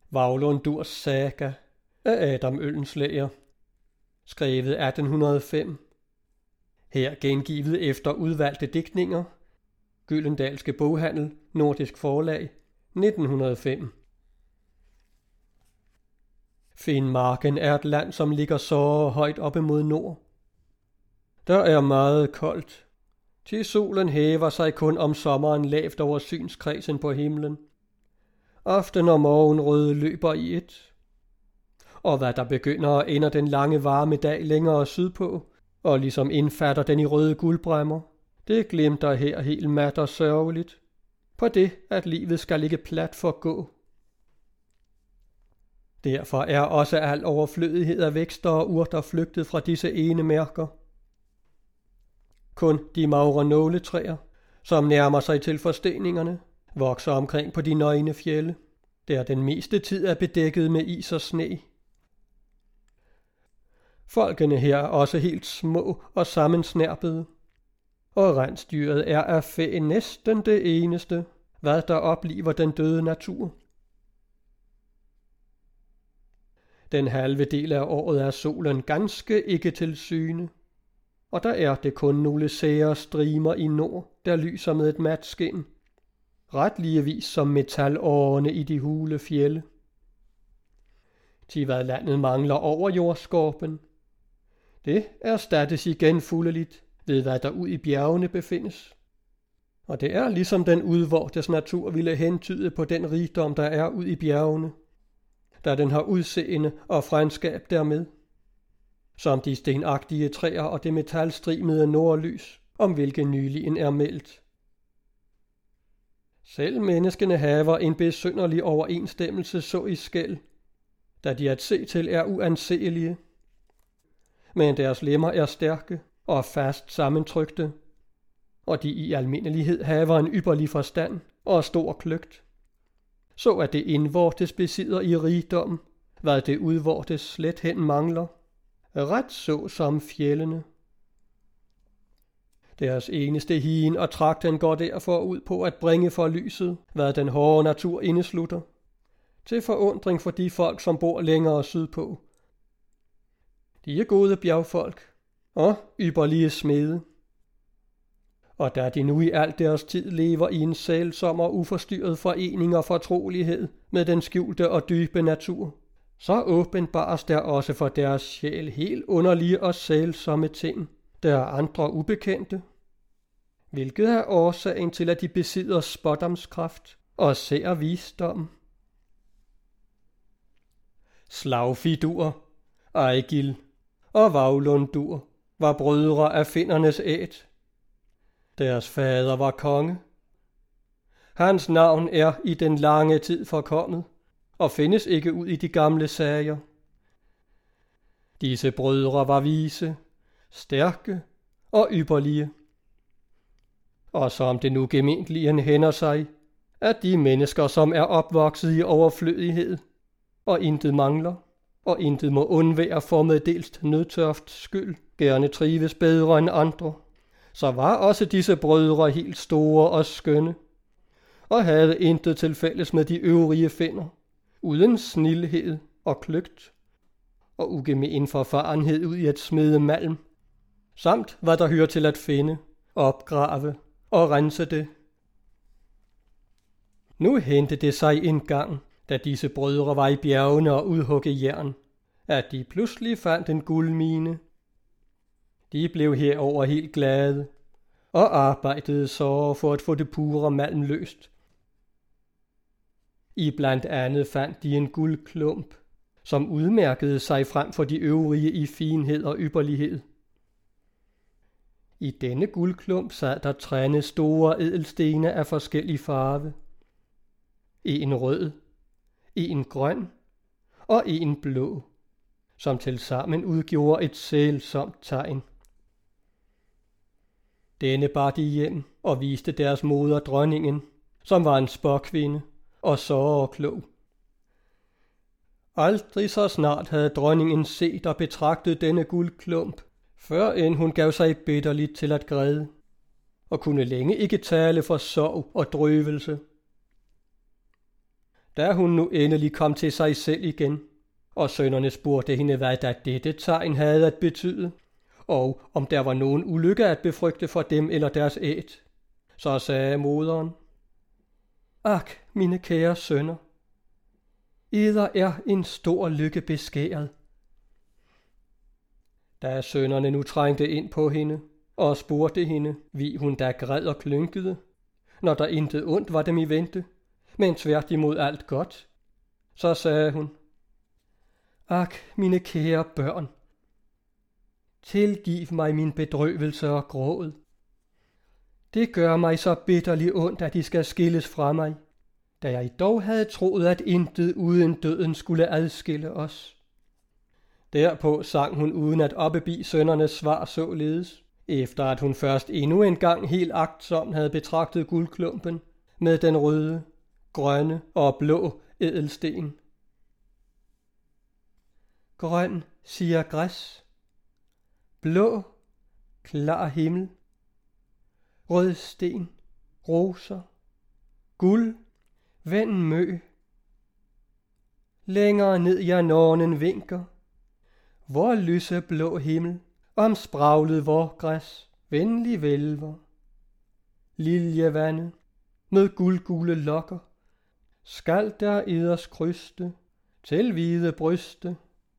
Vaglundurs saga af Adam Oehlenschläger, skrevet 1805. Her gengivet efter udvalgte digtninger. Gyldendalske Boghandel, Nordisk Forlag, 1905. Finnmarken er et land, som ligger så højt oppe mod nord. Der er meget koldt, til solen hæver sig kun om sommeren lavt over synskredsen på himlen. Aften og morgenrøde løber i et. Og hvad der begynder og ender den lange varme dag længere sydpå, og ligesom indfatter den i røde guldbræmmer, det glimter her helt mat og sørgeligt, på det, at livet skal ligge plat for gå. Derfor er også al overflødighed af vækster og urter flygtet fra disse ene mærker. Kun de magre nåletræer, som nærmer sig til forsteningerne, vokser omkring på de nøgne fjelde, der den meste tid er bedækket med is og sne. Folkene her er også helt små og sammensnærpede, og rensdyret er af fæ næsten det eneste, hvad der opliver den døde natur. Den halve del af året er solen ganske ikke til syne, og der er det kun nogle sære strimer i nord, der lyser med et mat skin, retligevis som metalårene i de hule fjelde. Til hvad landet mangler over jordskorpen, det erstattes igen fuldeligt ved hvad der ud i bjergene befindes. Og det er ligesom den udvortes natur ville hentyde på den rigdom, der er ud i bjergene, da den har udseende og fregnskab dermed, som de stenagtige træer og det metalstrimede nordlys, om hvilken nyligen er meldt. Selv menneskene haver en besynderlig overensstemmelse så i skæld, da de at se til er uanseelige, men deres lemmer er stærke og fast sammentrykte, og de i almindelighed haver en ypperlig forstand og stor kløgt, så at det indvortes besidder i rigdom, hvad det udvortes slet hen mangler, ret så som fjellene. Deres eneste higen og tragten går derfor ud på at bringe for lyset, hvad den hårde natur indeslutter, til forundring for de folk, som bor længere sydpå. De er gode bjergfolk og ypperlige smede. Og da de nu i al deres tid lever i en sælsom og uforstyrret forening og fortrolighed med den skjulte og dybe natur, så åbenbares der også for deres sjæl helt underlige og sælsomme ting, der er andre ubekendte, hvilket er årsagen til, at de besidder spådomskraft og ser visdom. Slagfidur, Ejgil og Vaglundur var brødre af finnernes æt. Deres fader var konge. Hans navn er i den lange tid forkommet og findes ikke ud i de gamle sager. Disse brødre var vise, stærke og ypperlige. Og som det nu gementligen hænder sig, at de mennesker, som er opvokset i overflødighed, og intet mangler, og intet må undvære for meddelst nødtørft skyld, gerne trives bedre end andre, så var også disse brødre helt store og skønne, og havde intet til fælles med de øvrige finner, uden snildhed og kløgt, og ugemen forfarenhed ud i at smede malm, samt hvad der hører til at finde, opgrave og rense det. Nu hentede det sig en gang, da disse brødre var i bjergene og udhugge jern, at de pludselig fandt en guldmine. De blev herover helt glade, og arbejdede så for at få det pure malm løst. I blandt andet fandt de en guldklump, som udmærkede sig frem for de øvrige i finhed og ypperlighed. I denne guldklump sad der 3 store ædelstene af forskellig farve. En rød, en grøn og en blå, som tilsammen udgjorde et sælsomt tegn. Denne bar de hjem og viste deres moder dronningen, som var en spåkvinde og så klog. Aldrig så snart havde dronningen set og betragtet denne guldklump, før end hun gav sig bitterligt til at græde, og kunne længe ikke tale for sorg og drøvelse. Da hun nu endelig kom til sig selv igen, og sønnerne spurgte hende, hvad da dette tegn havde at betyde, og om der var nogen ulykke at befrygte for dem eller deres æt, så sagde moderen: Ak, mine kære sønner, eder er en stor lykke beskæret. Da sønnerne nu trængte ind på hende og spurgte hende, vi hun da græd og klynkede, når der intet ondt var dem i vente, men tværtimod alt godt, så sagde hun: Ak, mine kære børn, tilgiv mig min bedrøvelse og gråd. Det gør mig så bitterligt ondt, at de skal skilles fra mig, da jeg dog havde troet, at intet uden døden skulle adskille os. Derpå sang hun uden at opbebi sønnernes svar således, efter at hun først endnu en gang helt agtsomt havde betragtet guldklumpen med den røde, grønne og blå ædelsten. Grøn, siger græs, blå, klar himmel, rød sten, roser, guld, vend mø. Længere ned jeg nornen vinker, hvor lyse blå himmel, omspraglet vor græs, venlig vælver. Liljevande med guldgule lokker, skal der eders kryste til hvide bryste.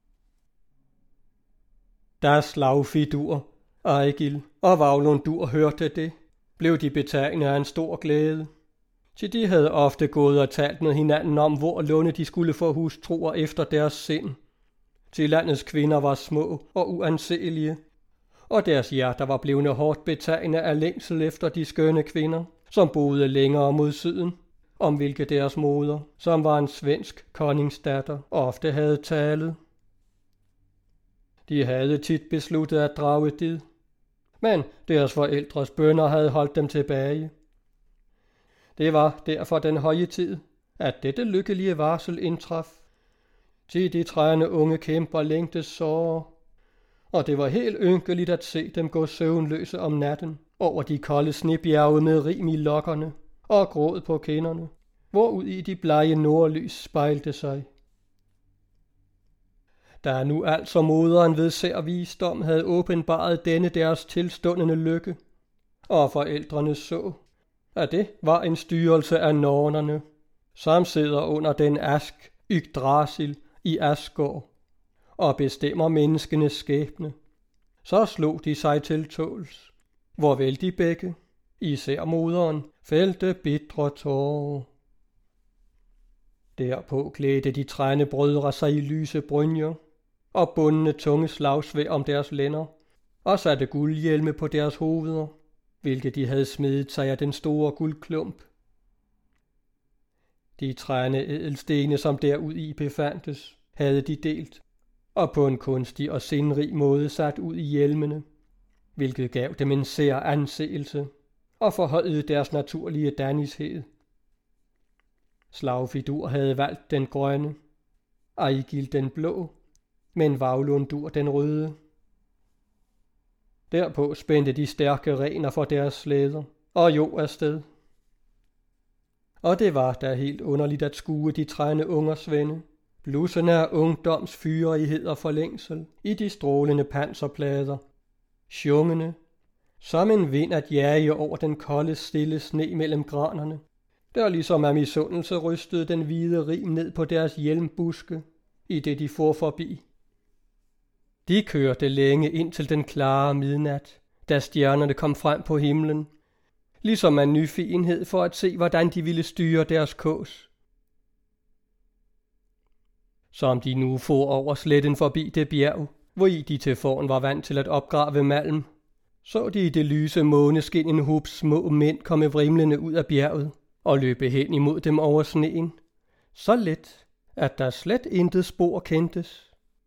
Da Slagfidur, Ejgil og Vaglundur hørte det, blev de betagne af en stor glæde. Til de havde ofte gået og talt med hinanden om, hvor lunde de skulle få hustruer efter deres sind. Til landets kvinder var små og uanselige, og deres hjerter var blevne hårdt betagne af længsel efter de skønne kvinder, som boede længere mod syden, om hvilke deres moder, som var en svensk konningsdatter, ofte havde talet. De havde tit besluttet at drage did, men deres forældres bønner havde holdt dem tilbage. Det var derfor den høje tid, at dette lykkelige varsel indtraf. Til de træne unge kæmper længtes såre, og det var helt ynkeligt at se dem gå søvnløse om natten over de kolde snebjerge med rim i lokkerne og gråd på kinderne, hvorud i de blege nordlys spejlte sig. Da nu altså moderen ved sær visdom havde åbenbaret denne deres tilstundende lykke, og forældrene så, at det var en styrelse af nornerne, som sidder under den ask Yggdrasil i Asgård og bestemmer menneskenes skæbne, så slog de sig til tåls, hvorvel de begge, især moderen, fældte bitre tårer. Derpå klædte de træne brødre sig i lyse brynjer og bundne tunge slagsværd om deres lænder og satte guldhjelme på deres hoveder, hvilket de havde smedet sig af den store guldklump. De træne ædelstene, som derudi befandtes, havde de delt, og på en kunstig og sindrig måde sat ud i hjelmene, hvilket gav dem en sær anseelse og forhøjede deres naturlige dannished. Slagfidur havde valgt den grønne, Ejgil den blå, men Vaglundur den røde. Derpå spændte de stærke rener for deres slæder og jo afsted. Og det var da helt underligt at skue de træne ungers vende, blussende af ungdoms fyrighed og forlængsel i de strålende panserplader, sjungende, som en vind at jage over den kolde, stille sne mellem granerne, der ligesom af misundelse rystede den hvide rim ned på deres hjelmbuske, i det de for forbi. De kørte længe ind til den klare midnat, da stjernerne kom frem på himlen, ligesom af nyfigenhed for at se, hvordan de ville styre deres kås. Som de nu for over sletten forbi det bjerg, hvor i de til forn var vant til at opgrave malm, så de i det lyse måneskin en hub små mænd komme vrimlende ud af bjerget og løbe hen imod dem over sneen, så let, at der slet intet spor kendtes.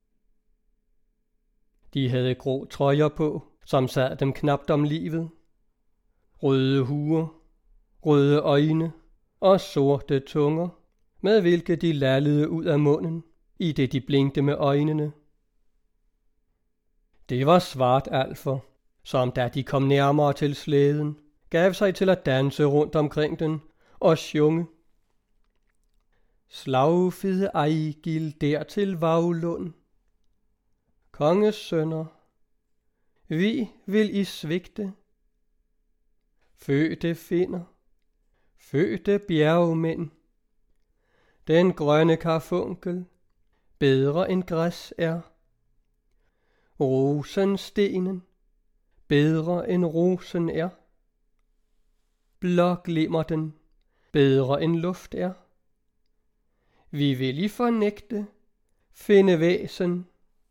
De havde grå trøjer på, som sad dem knapt om livet, røde huer, røde øjne og sorte tunger, med hvilke de lallede ud af munden, i det de blinkte med øjnene. Det var Svartalfer, som da de kom nærmere til slæden, gav sig til at danse rundt omkring den og sjunge. Slagfede Ejgil dertil Vaglund. Konges sønner, vi vil I svigte. Fødte finner, fødte bjergmænd. Den grønne karfunkel bedre end græs er. Rosenstenen bedre end rosen er. Blåglimmer den bedre end luft er. Vi vil I fornægte, finde væsen.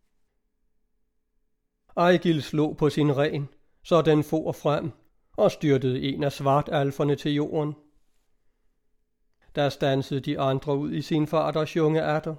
Ejgil slog på sin ren, så den for frem, og styrtede en af svartalferne til jorden. Der stansede de andre ud i sin faders junge atter.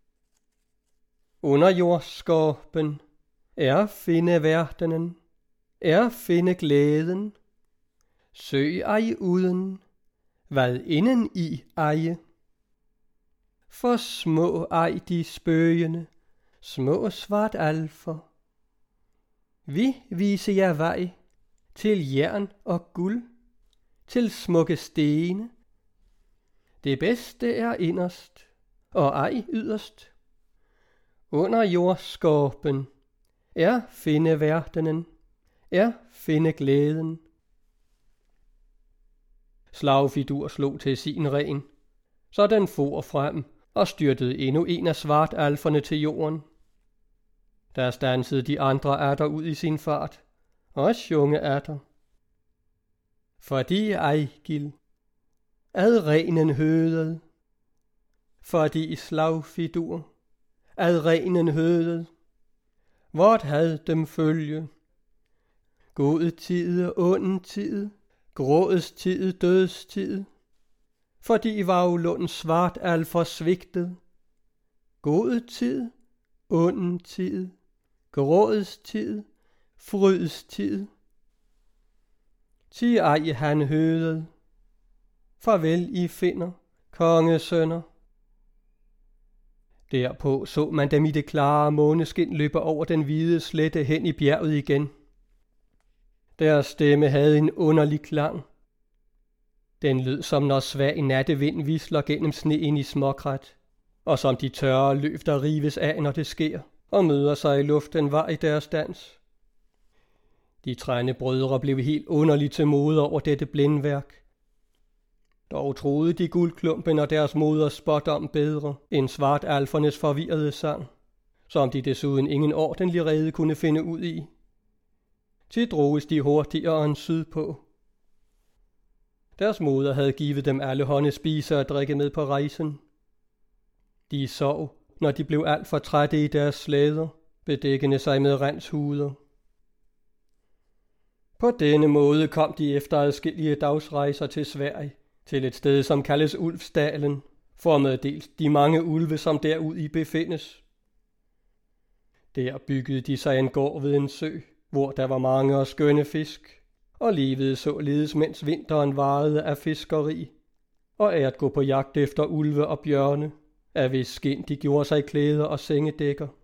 Under jordskorpen er finde verdenen, er finde glæden. Søg ej uden, hvad inden i eje. For små ej de spøgende, små svartalfer. Vi vise jer vej til jern og guld, til smukke stene. Det bedste er inderst, og ej yderst. Under jordskorpen er finde verdenen, er finde glæden. Slagfidur slog til sin ren, så den for frem og styrtede endnu en af svartalferne til jorden. Der stansede de andre atter ud i sin fart, også junge atter. Fordi Ejgil ad renen hødede, fordi Slagfidur ad renen hødede, vort had dem følge. God tid, ond tid, grådets tid, dødstid, fordi Vaglunds svartalfer svigtede. God tid, ond tid, grådets tid, fryds tid. Ti ej han hødede, farvel I finder, kongesønner. Derpå så man dem i det klare måneskin løbe over den hvide slette hen i bjerget igen. Deres stemme havde en underlig klang. Den lød som når svag nattevind visler gennem sneen i småkrat, og som de tørre løv, der rives af, når det sker, og møder sig i luften var i deres dans. De trænde brødre blev helt underligt til mode over dette blindværk. Dog troede de guldklumpen og deres moders spådom bedre end svartalfernes forvirrede sang, som de desuden ingen ordentlig rede kunne finde ud i. Til droges de hurtigere end sydpå. Deres moder havde givet dem alle hånde spise og drikke med på rejsen. De sov, når de blev alt for trætte i deres slæder, bedækkende sig med renshuder. På denne måde kom de efter adskillige dagsrejser til Sverige, til et sted, som kaldes Ulfsdalen, for at meddele de mange ulve, som derudi befindes. Der byggede de sig en gård ved en sø, hvor der var mange og skønne fisk, og levede således, mens vinteren varede af fiskeri, og af at gå på jagt efter ulve og bjørne, af hvis skind de gjorde sig klæder og sengedækker.